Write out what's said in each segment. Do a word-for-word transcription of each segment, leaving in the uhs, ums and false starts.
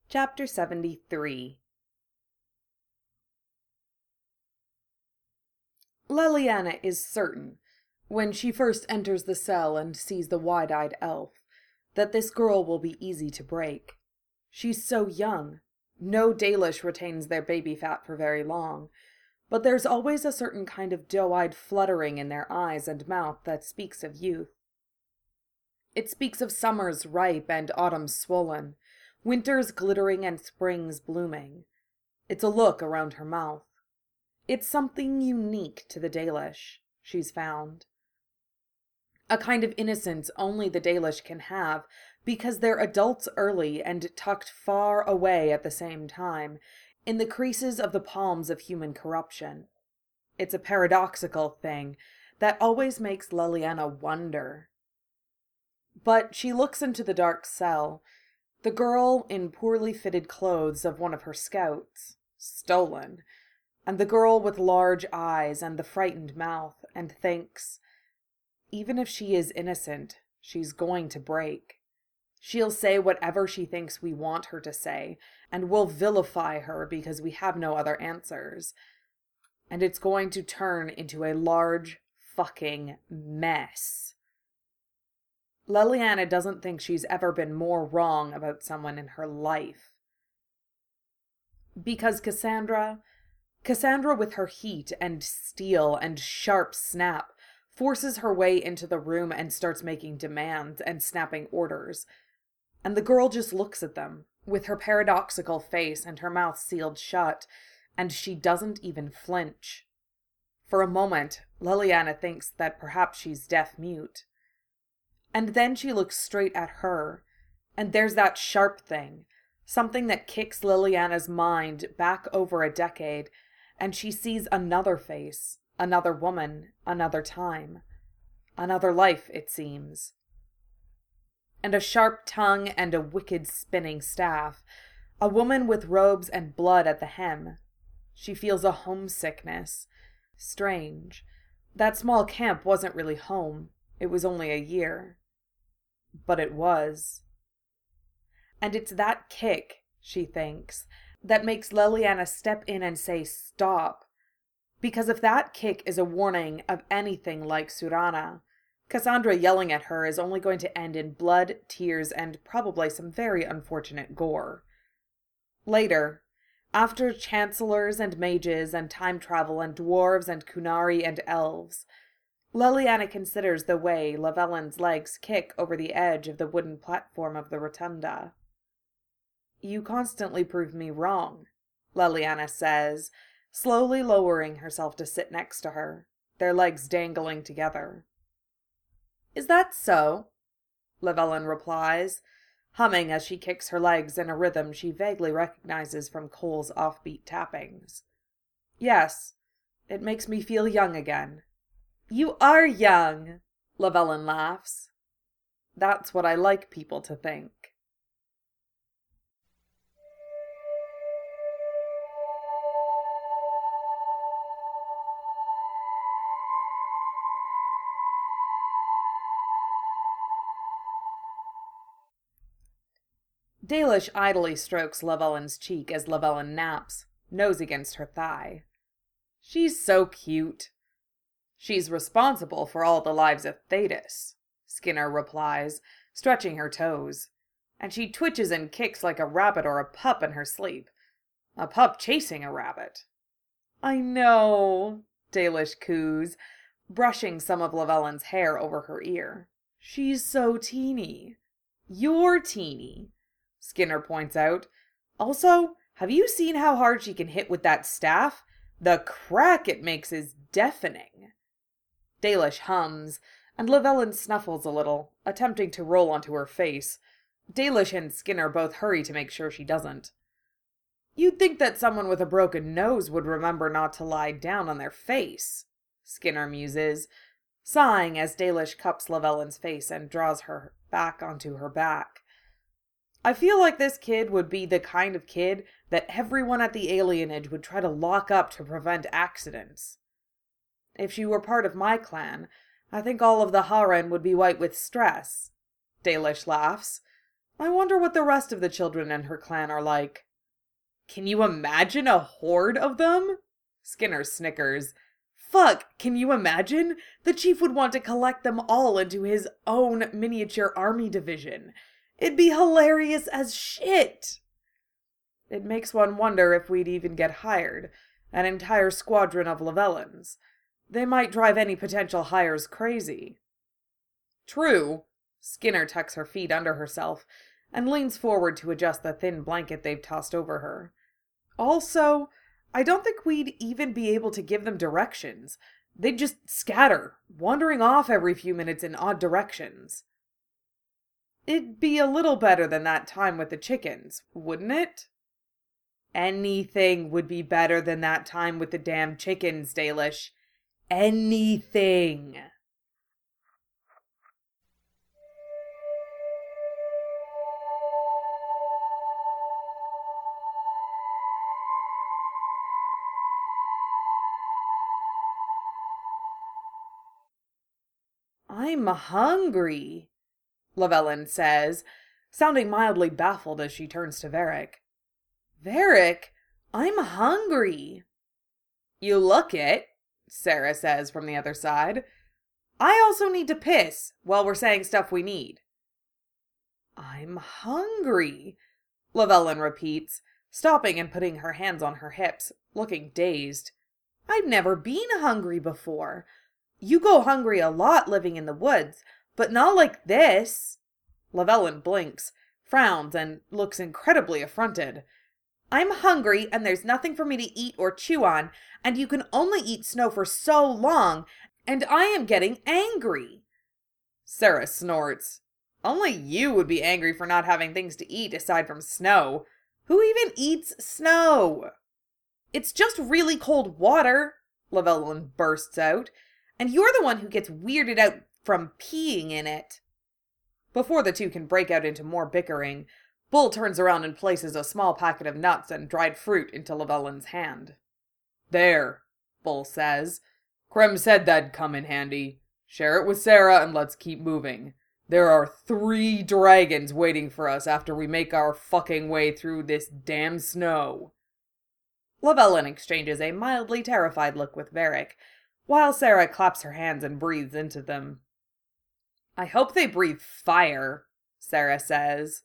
Chapter seventy-three. Leliana is certain, when she first enters the cell and sees the wide-eyed elf, that this girl will be easy to break. She's so young. No Dalish retains their baby fat for very long, but there's always a certain kind of doe-eyed fluttering in their eyes and mouth that speaks of youth. It speaks of summers ripe and autumns swollen, winters glittering and springs blooming. It's a look around her mouth. It's something unique to the Dalish, she's found. A kind of innocence only the Dalish can have, because they're adults early and tucked far away at the same time, in the creases of the palms of human corruption. It's a paradoxical thing that always makes Leliana wonder. But she looks into the dark cell, the girl in poorly fitted clothes of one of her scouts, stolen, and the girl with large eyes and the frightened mouth, and thinks, even if she is innocent, she's going to break. She'll say whatever she thinks we want her to say, and we'll vilify her because we have no other answers. And it's going to turn into a large fucking mess. Leliana doesn't think she's ever been more wrong about someone in her life. Because Cassandra, Cassandra with her heat and steel and sharp snap, forces her way into the room and starts making demands and snapping orders. And the girl just looks at them, with her paradoxical face and her mouth sealed shut, and she doesn't even flinch. For a moment, Leliana thinks that perhaps she's deaf-mute. And then she looks straight at her, and there's that sharp thing, something that kicks Leliana's mind back over a decade, and she sees another face, another woman, another time. Another life, it seems. And a sharp tongue and a wicked spinning staff, a woman with robes and blood at the hem. She feels a homesickness. Strange. That small camp wasn't really home. It was only a year. But it was. And it's that kick, she thinks, that makes Leliana step in and say stop. Because if that kick is a warning of anything like Surana, Cassandra yelling at her is only going to end in blood, tears, and probably some very unfortunate gore. Later, after chancellors and mages and time travel and dwarves and kunari and elves, Leliana considers the way Lavellin's legs kick over the edge of the wooden platform of the rotunda. You constantly prove me wrong, Leliana says, slowly lowering herself to sit next to her, their legs dangling together. Is that so? Lavellin replies, humming as she kicks her legs in a rhythm she vaguely recognizes from Cole's offbeat tappings. Yes, it makes me feel young again. You are young, Lavellin laughs. That's what I like people to think. Dalish idly strokes Lavellin's cheek as Lavellin naps, nose against her thigh. She's so cute. She's responsible for all the lives of Thetis, Skinner replies, stretching her toes. And she twitches and kicks like a rabbit or a pup in her sleep. A pup chasing a rabbit. I know, Dalish coos, brushing some of Lavellin's hair over her ear. She's so teeny. You're teeny, Skinner points out. Also, have you seen how hard she can hit with that staff? The crack it makes is deafening. Dalish hums, and Lavellin snuffles a little, attempting to roll onto her face. Dalish and Skinner both hurry to make sure she doesn't. You'd think that someone with a broken nose would remember not to lie down on their face, Skinner muses, sighing as Dalish cups Lavellin's face and draws her back onto her back. I feel like this kid would be the kind of kid that everyone at the alienage would try to lock up to prevent accidents. If she were part of my clan, I think all of the harem would be white with stress. Dalish laughs. I wonder what the rest of the children in her clan are like. Can you imagine a horde of them? Skinner snickers. Fuck, can you imagine? The chief would want to collect them all into his own miniature army division. It'd be hilarious as shit. It makes one wonder if we'd even get hired. An entire squadron of Levellans. They might drive any potential hires crazy. True. Skinner tucks her feet under herself and leans forward to adjust the thin blanket they've tossed over her. Also, I don't think we'd even be able to give them directions. They'd just scatter, wandering off every few minutes in odd directions. It'd be a little better than that time with the chickens, wouldn't it? Anything would be better than that time with the damn chickens, Dalish. Anything. I'm hungry, Llewellyn says, sounding mildly baffled as she turns to Varric. Varric, I'm hungry. You look it, Sarah says from the other side. I also need to piss while we're saying stuff we need. I'm hungry, Llewellyn repeats, stopping and putting her hands on her hips, looking dazed. I've never been hungry before. You go hungry a lot living in the woods, but not like this. Llewellyn blinks, frowns, and looks incredibly affronted. I'm hungry, and there's nothing for me to eat or chew on, and you can only eat snow for so long, and I am getting angry. Sarah snorts. Only you would be angry for not having things to eat aside from snow. Who even eats snow? It's just really cold water, Llewellyn bursts out, and you're the one who gets weirded out from peeing in it. Before the two can break out into more bickering, Bull turns around and places a small packet of nuts and dried fruit into Llewellyn's hand. There, Bull says. Krem said that'd come in handy. Share it with Sarah and let's keep moving. There are three dragons waiting for us after we make our fucking way through this damn snow. Llewellyn exchanges a mildly terrified look with Varric, while Sarah claps her hands and breathes into them. I hope they breathe fire, Sarah says.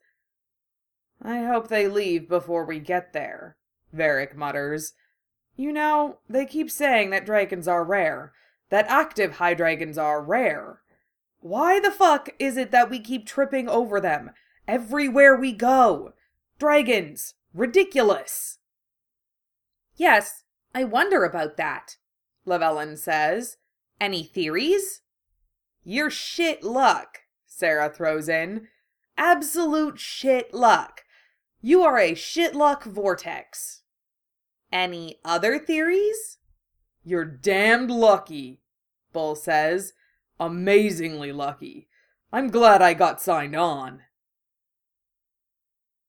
I hope they leave before we get there, Varric mutters. You know, they keep saying that dragons are rare, that active high dragons are rare. Why the fuck is it that we keep tripping over them everywhere we go? Dragons! Ridiculous! Yes, I wonder about that, Llewellyn says. Any theories? You're shit luck, Sarah throws in. Absolute shit luck. You are a shit luck vortex. Any other theories? You're damned lucky, Bull says. Amazingly lucky. I'm glad I got signed on.